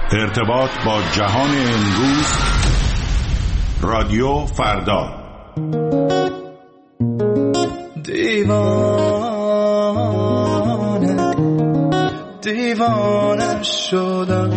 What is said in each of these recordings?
ارتباط با جهان امروز. رادیو فردا. دیوانه شدم،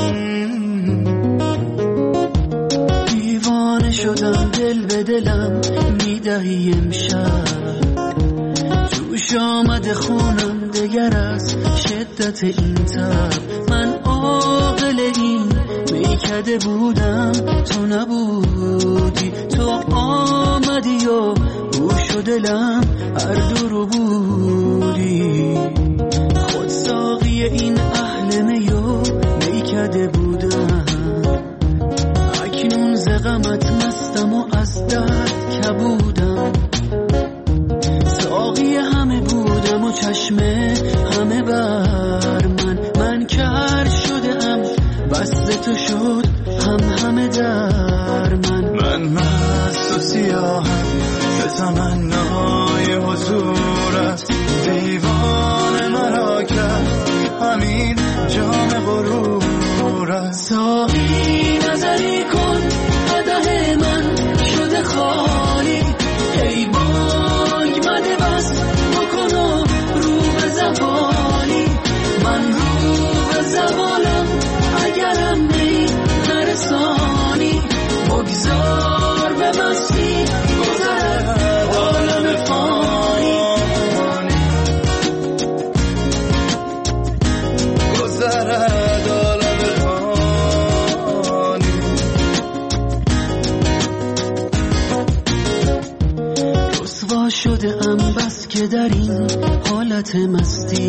دیوانه شدم، دل به دلم میدهی امشب، جوش آمده خونم دگر از شدت این تب. من عاقل این میکده بودم، تو نبودی، تو آمدی و گوش و دلم هر دو رو بودی. خود ساقی این اهل میو میکده بودم، اکنون ز غمت مستم و از درد کبودم. ساقی همه بودم و چشمه همه بر من کر شدم، بس تو شد همه در من مست و سیاهم به تمنای حضورت. دیوانه مرا کرد همین جام غرورت. ساقی نظری کن قدح من شده خالی، ای بانگ مده بس بکن و رو به زوالی. من رو به زوالم اگرم می نرسانی، بگذار به مستی گذرد عالم فانی، گذرد عالم فانی. رسوا شده ام بس که در این حالت مستی،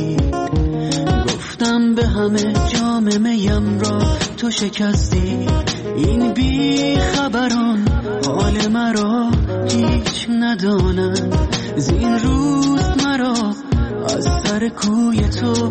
گفتم به همه جام میم را تو شکستی. این بی خبران حال مرا هیچ ندانند، زین روز مرا از سر کوی تو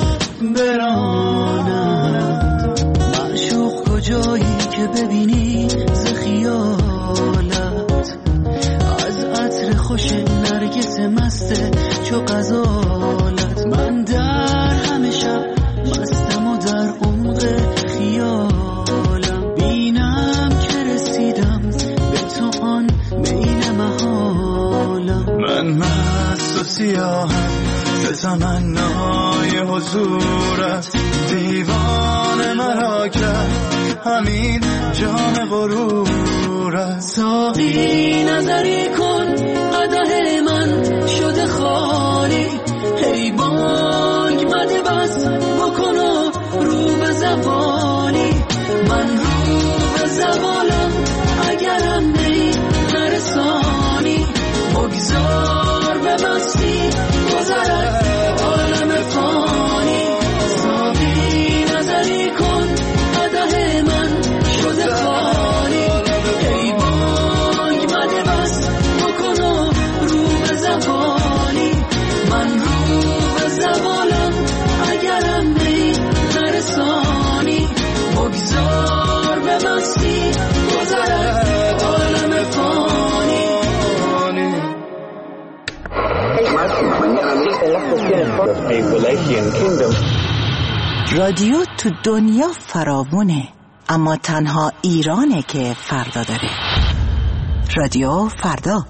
برانند. معشوق کجایی که ببینی ز خیالت، از عطر خوش نرگس مسته چو غزالت. من در همه شب مستم و در عمق خیالم، بینم که رسیدم به تو آن بین محالم. من مست و سیاهم به تمنای حضورت. دیوانه مرا کرد همین جام غرورت. ساقی نظری کن قدح من شده خالی، ای بانگ مده بس بکن و رو به زوالی. من رو به زوالم اگرم می نرسانی، بگذار به مستی گذرد عالم فانی. ساقی نظری کن قدح من شده خالی، ای بانگ مده بس بکن و رو به زوالی. من رو به زوالم اگرم می نرسانی، بگذار به مستی گذرد عالم فانی. رادیو تو دنیا فراوونه، اما تنها ایرانه که فردا داره. رادیو فردا.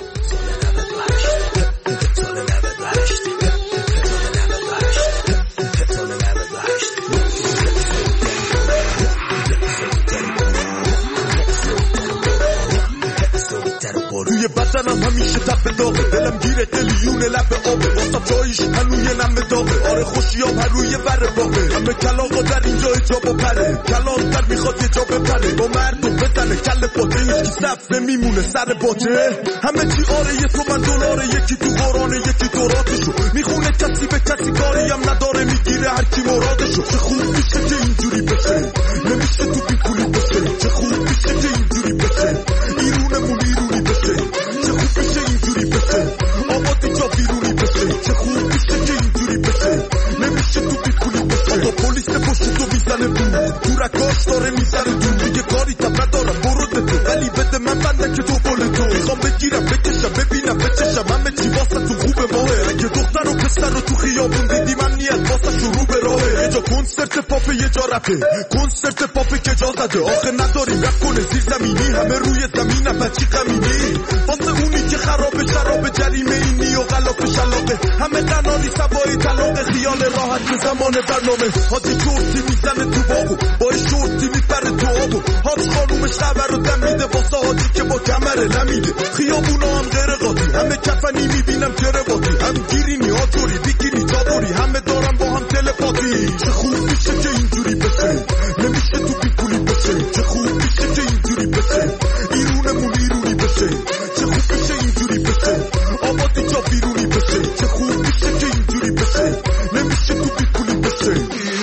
روی بدنم همیشه تپ داغه، دلم گیره قلیونه لب آبه، واسه جایش هنوی نم داغه. آره خوشیام هر روی بر باغه، همه کلاغا در اینجا جا بپره، کلاغ در میخواد یه جا بپره. با مردم بزنه کل باته، یکی صف نمیمونه سر باته. همه چی آره یه تومن دلاره، یکی تو قرآنه یکی توراتشو میخونه، کسی به کسی کاری هم نداره، میگیره هر کی مرادشو. چه خوب میشه که اینجوری بشه، نمیشه تو بی پولی بشه. چه خوب میشه که اینجوری بشه، ایرونمون ایرونی بشه. چه خوب میشه اینجوری بشه، آبادی جا بیرونی بشه. چه خوب میشه که اینجوری بشه، نمیشه تو بی پولی بشه. تا پلیس پشتو میزنه بود، تو رکاش داره میزنه دون. دیگه کاری تا ندارم برو ده تو، ولی بده من بنده که تو بله تو. میخوام بگیرم بکشم ببینم بچشم، همه چی واسه تو خوبه ماهه. اگه دختر و پسر رو تو خیابون دیدی من نیت واسه شروع به راهه. یه جا کن کنسرت پاپ یه جا رفته، کنسرت پاپ که جا زده. آخه نداریم رپ کنه زیر زمینی، همه روی زمین بچی غمینی. واسه اونی که خراب شراب جریمه اینی و غلاف شلاقه، همه قناری سوای طلاق، خیال راحت به زمان برنامه. حاجی چورتی میزنه تو باغو، با شورتی میپره تو آبو. حاج خانومش خبر رو دم میده واسه حاجی که با کمره نمیده. خیابونا هم غیر قاطی، همه کفنی میبینم کرواتی، هم گیرینی آجوری بیکینی چادری، همه دارم با هم تلپاتی. چه خوب میشه که اینجوری بشه، نمیشه تو بیپولی بشه. چه خوب میشه که اینجوری بشه، ایرونمون ایرونی بشه. چه خوب میشه اینجوری بشه، آبادی جا بیرونی بشه. چه خوب میشه که اینجوری بشه، نمیشه تو بیپولی بشه.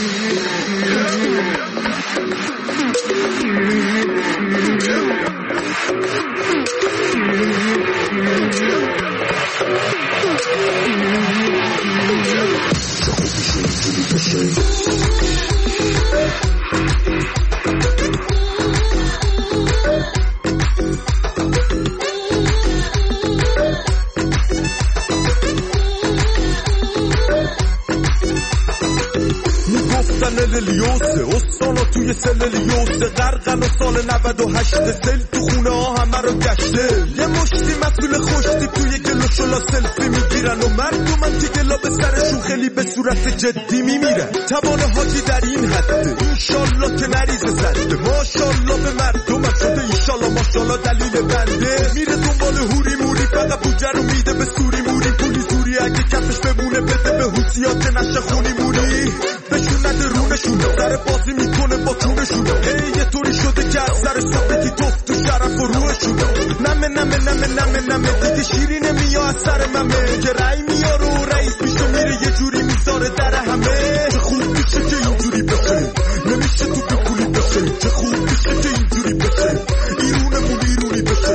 لیوسه استانا توی سللیوسه، غرقن و سال 98 سل تو خونه ها همه رو گشته. یه مشتی مسئول خوشتی توی گلو شلا سلفی میگیرن و مردمن که گلا به سرشون خیلی به صورت جدی میمیرن. توان حاجی در این حده، اینشالله که نریزه زده. ماشالله به مردمم شده اینشالله ماشالله دلیل بنده. میره دنبال هوری موری، فقط بوجه رو میده به سوری موری. پولی زوری اگه کفش بمونه بده به حوثیات نشه خونی مونی. بشون نده رونشون، سر بازی میکنه با تونشون. یه طوری شده که از سر صحبتی توف تو شرف و روحشون. نمه نمه نمه نمه نمه دیگه شیرینه میا از سر ممه، که رای میاره و رئیس میشه میره یه جوری میذاره در همه. چه خوب میشه که اینجوری بشه، نمیشه تو بکولی بشه. چه خوب میشه که اینجوری بشه، ایرونمون ایرونی بشه.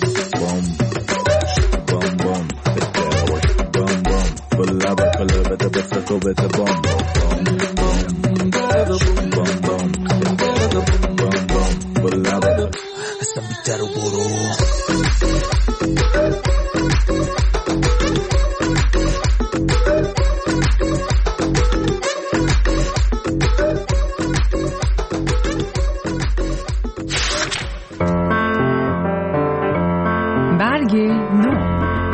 اصلا بیتر و برو. برگ نو.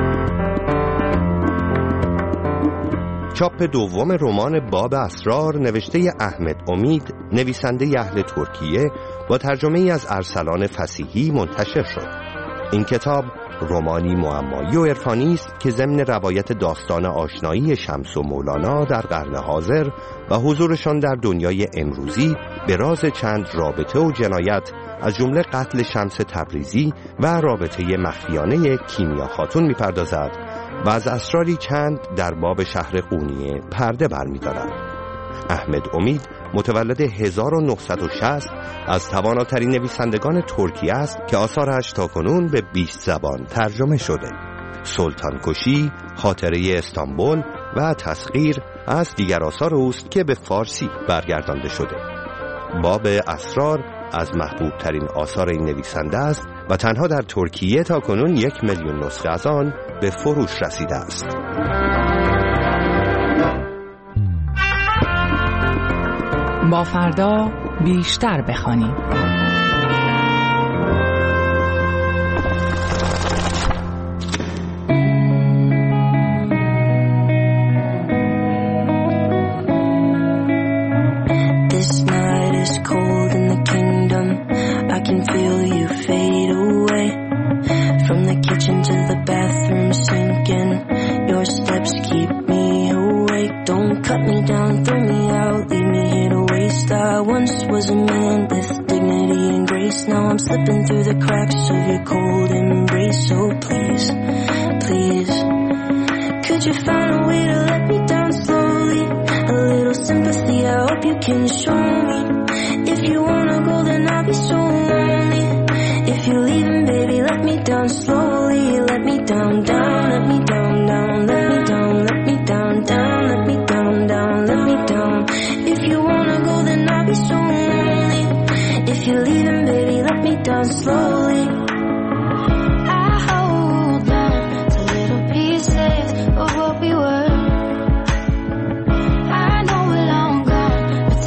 چاپ دوم رمان باب اسرار نوشته احمد امید، نویسنده اهل ترکیه، با ترجمه ای از ارسلان فصیحی منتشر شد. این کتاب رمانی معمایی و عرفانی است که ضمن روایت داستان آشنایی شمس و مولانا در قرن حاضر و حضورشان در دنیای امروزی به راز چند رابطه و جنایت، از جمله قتل شمس تبریزی و رابطه مخفیانه کیمیا خاتون می‌پردازد و از اسراری چند در باب شهر قونیه پرده برمی‌دارد. احمد امید متولد 1960 از تواناترین نویسندگان ترکیه است که آثارش تاکنون به 20 زبان ترجمه شده. سلطان کشی، خاطره استانبول و تسخیر از دیگر آثار اوست که به فارسی برگردانده شده. باب اسرار از محبوب ترین آثار این نویسنده است و تنها در ترکیه تاکنون 1 میلیون نسخه از آن به فروش رسیده است. با فردا بیشتر بخوانیم. Slipping through the cracks of your cold embrace. So please, please, could you find a way to let me down slowly? A little sympathy, I hope you can show me. If you wanna go, then I'll be so lonely. If you're leaving, baby, let me down slowly. Let me down, down, let me down, down, let me down, let me down, down, let me down, down, let me down. If you wanna go, then I'll be so lonely. If you're leaving, baby, let me down slowly. I hold on to little pieces of what we were. I know we're long gone, but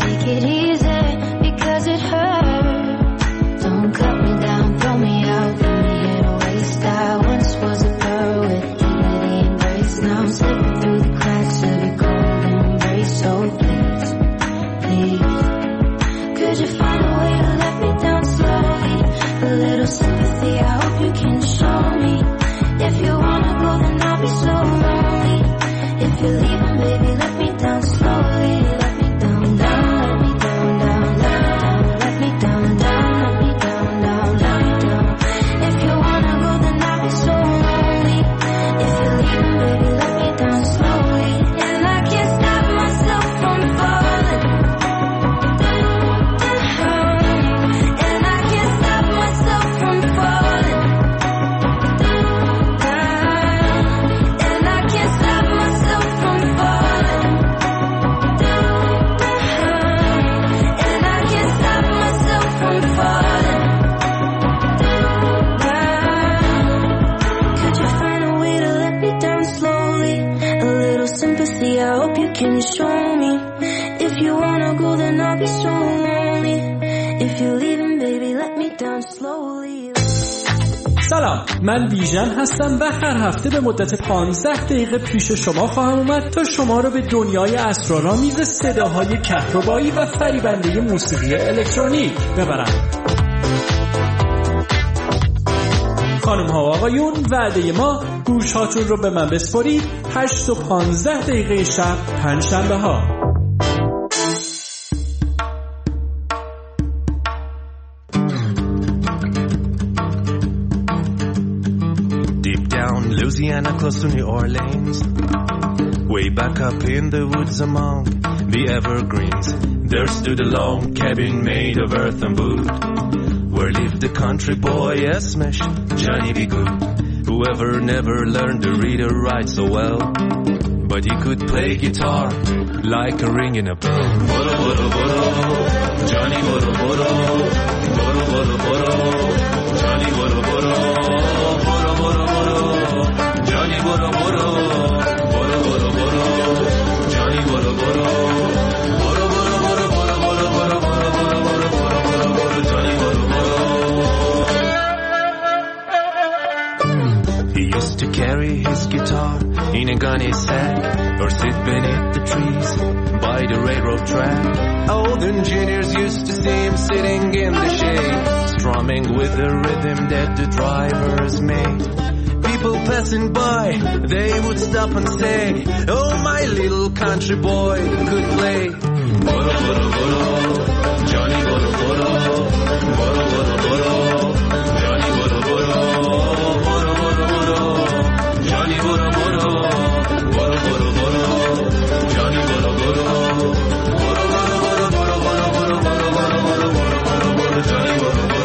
can you show me? If you wanna go then I'll be so lonely. If you're leaving baby let me down slowly. سلام، من ویژن هستم و هر هفته به مدت 15 دقیقه پیش شما خواهم اومد تا شما رو به دنیای اسرارآمیز صداهای کهربایی و فریبنده موسیقی الکترونیک ببرم. خانم ها و آقایون، وعده ما گوشاتون رو به من بسپارید 8 و 15 دقیقه شب پنجشنبه ها. Louisiana close to New Orleans, way back up in the woods among the evergreens, there stood a log cabin made of earth and wood, where lived the country boy Esmesh, Johnny B. Good, whoever never learned to read or write so well, but he could play guitar like a ring in a bell. Boro, boro, boro, Johnny boro, boro, boro, boro, boro, Johnny boro, boro, boro, boro, boro, Johnny boro, boro, boro, boro, boro, Johnny boro, boro, boro, boro, boro, boro, boro, boro, boro, boro, boro, boro, Johnny boro, boro. He used to carry his guitar in a gunny sack or sit beneath the trees by the railroad track. Old engineers used to see him sitting in the shade, strumming with the rhythm that the drivers made. People passing by, they would stop and say, oh, my little country boy could play. Boro, boro, boro, Johnny boro, boro, boro, boro, boro, Johnny boro, boro, boro, boro, boro, Johnny boro, boro, boro, boro, boro, Johnny boro, boro, boro, boro, boro, boro, boro, boro, boro, boro, boro, boro, Johnny boro, boro.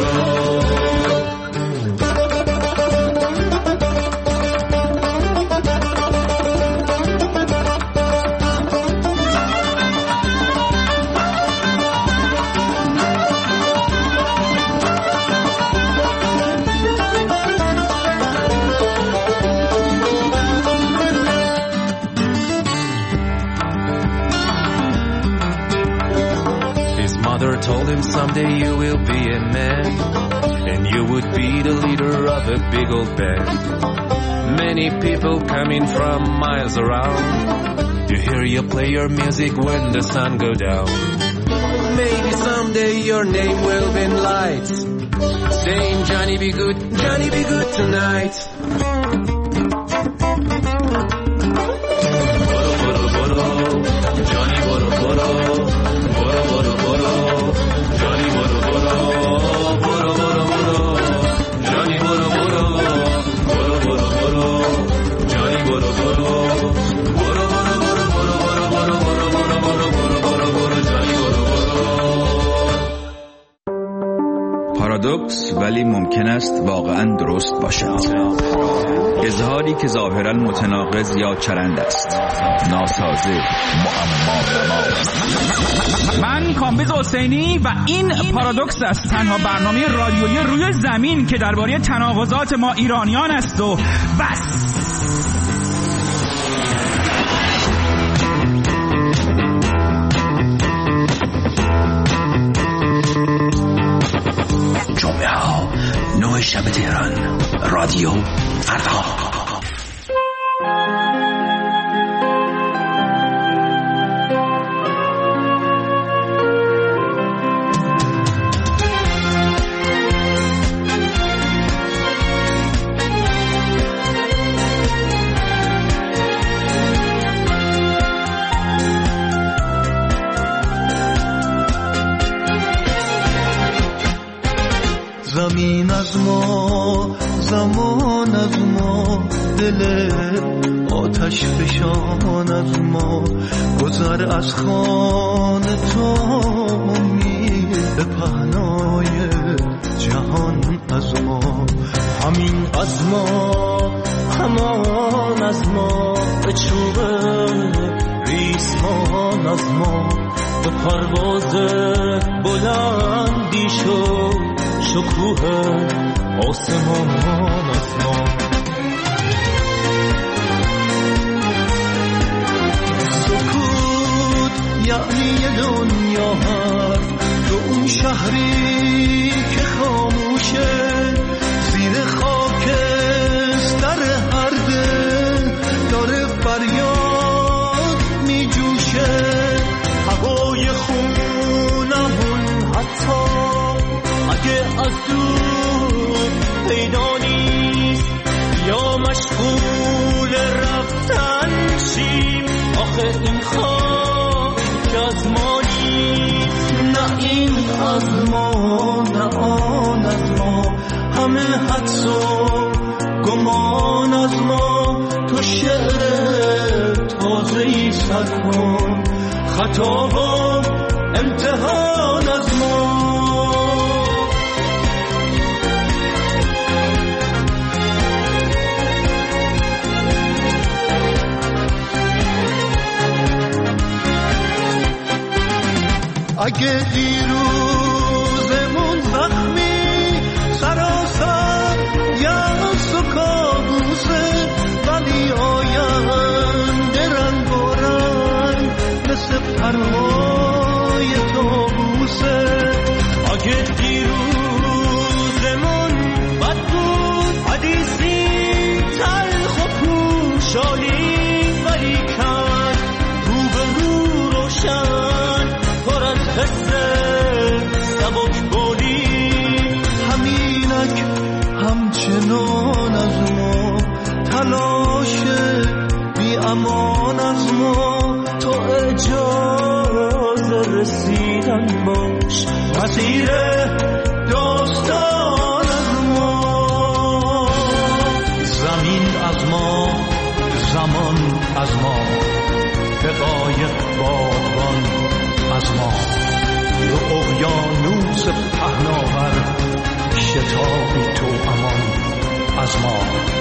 Told him someday you will be a man, and you would be the leader of a big old band. Many people coming from miles around to hear you play your music when the sun go down. Maybe someday your name will be in lights, saying Johnny be good tonight. Boro, boro, boro, Johnny boro, boro, boro, boro, boro, Johnny boro, boro, boro, boro, boro, Johnny boro, boro, boro, boro, boro, Johnny boro, boro, boro, boro, boro, boro, boro, boro, boro, boro, boro, boro, Johnny boro, boro. پارادوکس ولی ممکن است واقعا درست باشد. اظهاری که ظاهرا متناقض یا چرند است، ناسازه، معما. من کامبیز حسینی و این پارادوکس است، تنها برنامه رادیویی روی زمین که درباره تناقضات ما ایرانیان است و بس. جمعه ها 9 شب تهران، رادیو فردا. زمین از ما، زمان از ما، دل آتش فشان از ما، گذر از خان تو امید پهنای جهان از ما. همین از ما، همان از ما، به چوب ریسمان از ما، به پرواز بلندی شد شکوه آسمان از ما. سکوت دنیا هست تو اون شهری که خاموشه زیر خاکستر هر دل داره فریاد می جوشه هوای خونمون حتی اگه از دور پیدا نیست یا مشغول رفتن شیم آخه این خاک از ما نیست نه این از ما نه آن از ما همه حدس و گمان از ما تو شعر تازه‌ای سر کن خطا و امتحان از ما اگه دیروزمون زخمی سراسر یأس و کابوسه ولی آینده رنگ و رنگ مثل پرهای طاووسه اگه دیروزمون بد بود حدیثی تلخ و پوشالی ولی کن رو به رو روشن پر از حس سبک بولی همینک همچنان از ما تلاش بی امان از ما تو اجازه رسیدن باش مسیر داستان از ما زمین از ما زمان از ما دقایق باغبان از ما رو اقیانوس پهناور شتابی تو امان از ما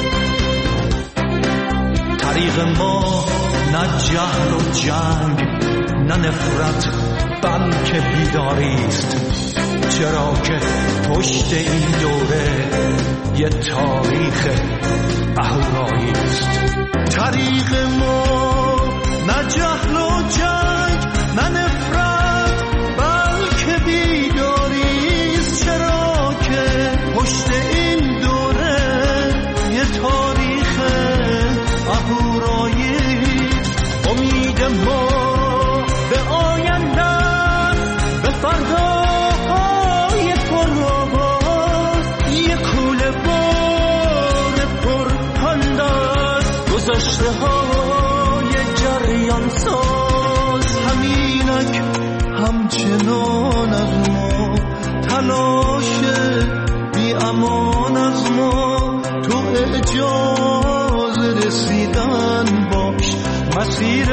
طریق ما نه جهل و جنگ نه نفرت بلکه بیداریست چرا که پشت این دوره یه تاریخ اهوراییست طریق ما نه جهل و جنگ نه نفرت بلکه بیداریست چرا که پشت این دوره یه تاریخ اهوراییست امید ما به آینده به فرداهای پرآواز یه کوله بار پرپندست گذشته های جریان ساز همینک همچنان از ما تلاش بی امان از ما تو اجازه رسیدن باش مسیر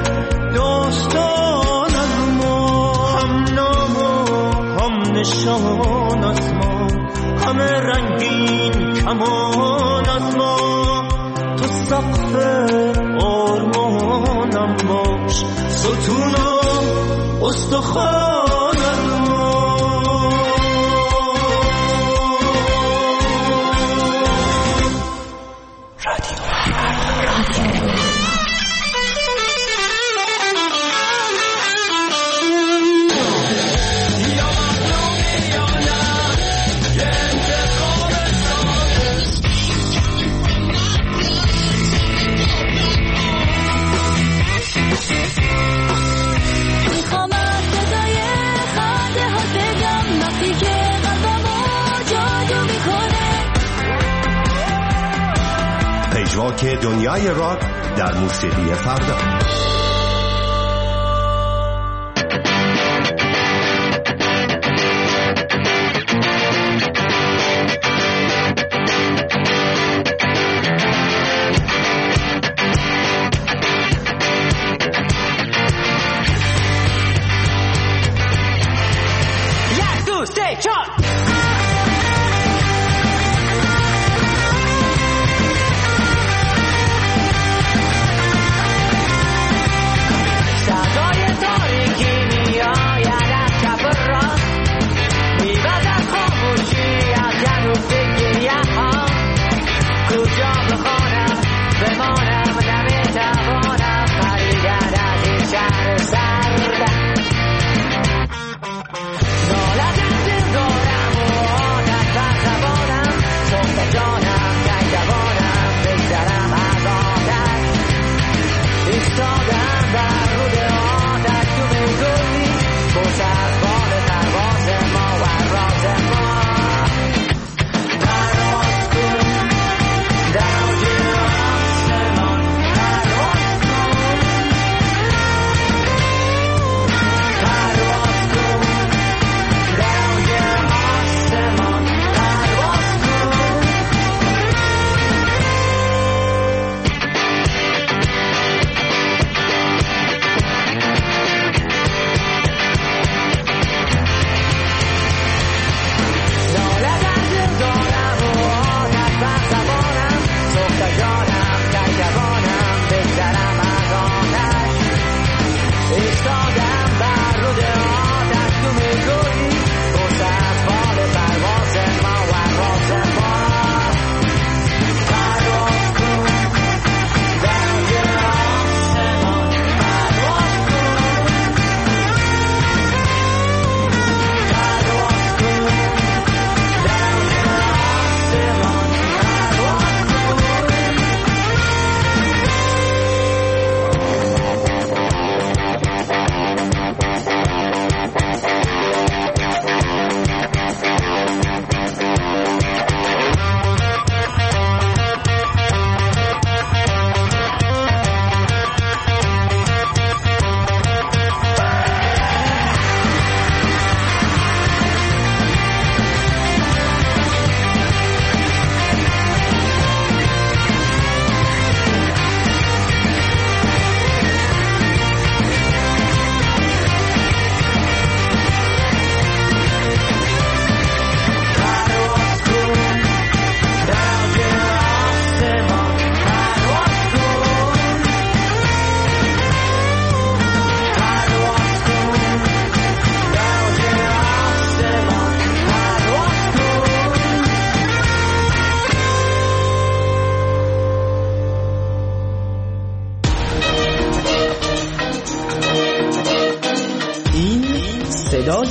داستان از ما هم نام و هم نشان از ما همه رنگین کمان از ما تو سقف آرمانم باش ستون و استخوان از ما که دنیای راک در موسیقی فردا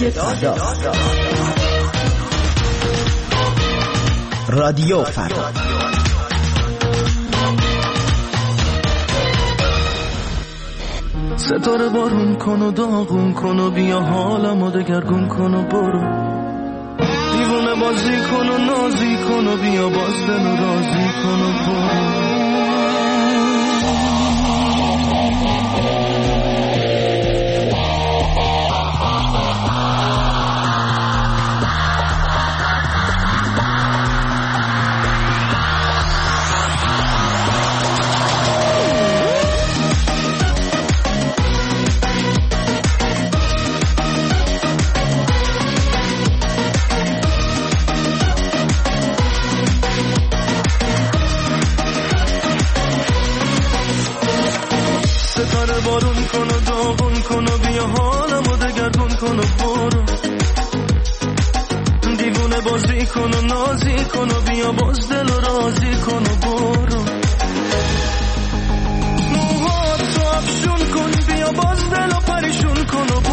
فردا. رادیو فردا. ستاره بارون کن و داغون کن و بیا حالمو دگرگون کن و برو، دیوونه بازی کن و نازی کن و بیا باز دل و رازی کن و برو. بارون کن و داغون کن و بیا حالمو دگرگون کن و برو، دیوونه بازی کن و نازی کن و بیا باز دل و رازی کن و برو. موهات تو افشون کن بیا باز دل و پریشون کن و